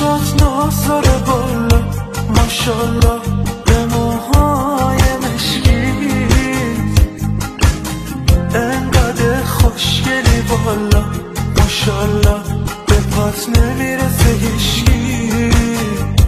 چشات نازاره بالا، ماشالله به موهای مشکیت، انقدر خوشگلی بالا، ماشالله به پات نمیرسه هیچکی.